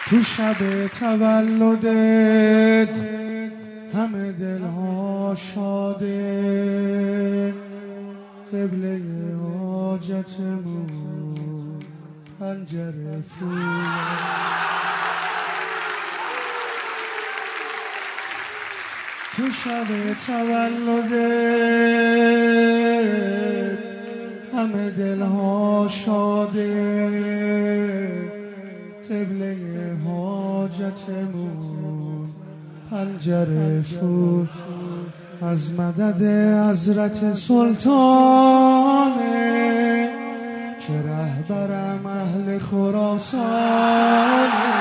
تو شب تولدت همه دلها شاده، قبله حاجتمون پنجره فول. تو شب تولدت همه دلها شاده، قبله حاجتمون پنجره فول. از مدد حضرت سلطانه که رهبرم اهل خراسانه،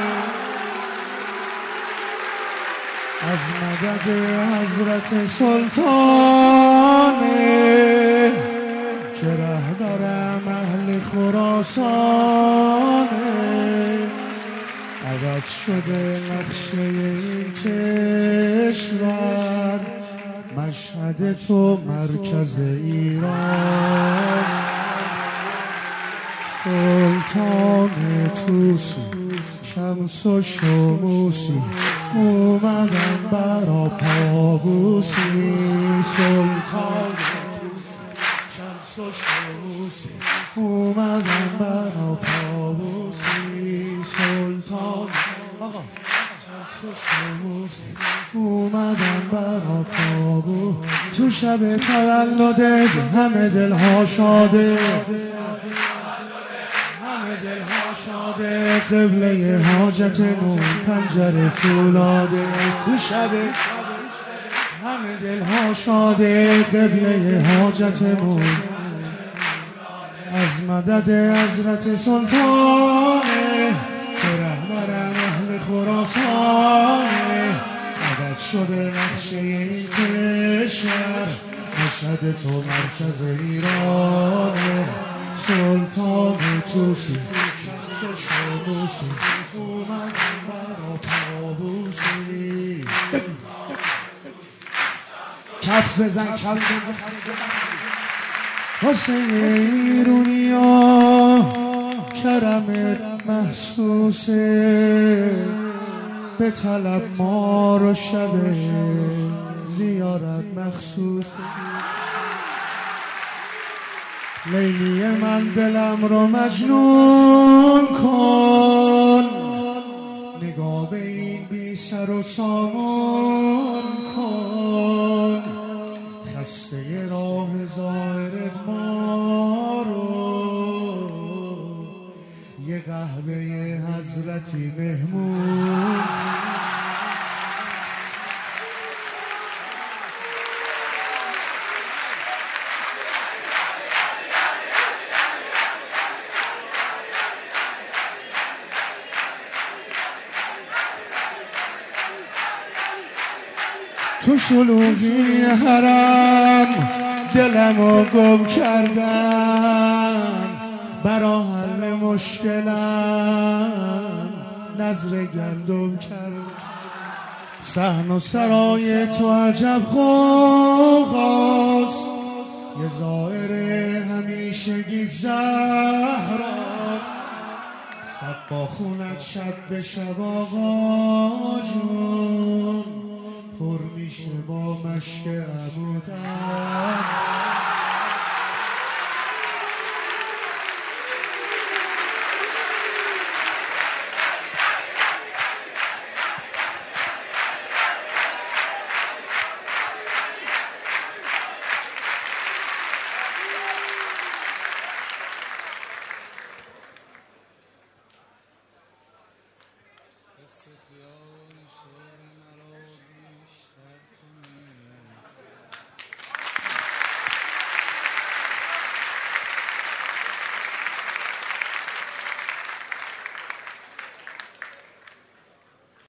از مدد حضرت سلطانه که رهبرم اهل خراسانه. عوض شده نقشه این کشور، مشهد تو مرکز ایران. سلطان توسی شمس و شموسی اومدن برا پابوسی. سلطان توسی شمس و شموسی اومدن برا پابوسی. سلطان شمس و شموسی اومدن برا پابوسی. تو شب تولدت همه دلها شاده، قبله حاجتمون پنجره فولاده. تو شب همه دلها شاده، قبله حاجتمون از مدد حضرت سلطانه که رهبرم اهل خراسانه. عوض شده نقشه این کشور، مشهد تو مرکز ایرانه. سلطان توسی شموسی اومدن برا پابوسی. کف بزن کف بزن حسین ایرونیا، کرمت محسوسه. به طلب ما رو شب زیارت مخصوصه. لیلی من دلم رو مجنون کن، نگاه به این بی سر و سامان کن. خسته راه ظاهر ما رو یه قهوه حضرتی مهمون. تو شلوغی حرم دلمو گم کردم، برا حل مشکلم نظر گندم کردم. صحن و سرای تو عجب غوغاست، یه ظاهر همیشگی زهراست. سقا خونت شب به شب آقا جون، پر میشه با مشک عبودم.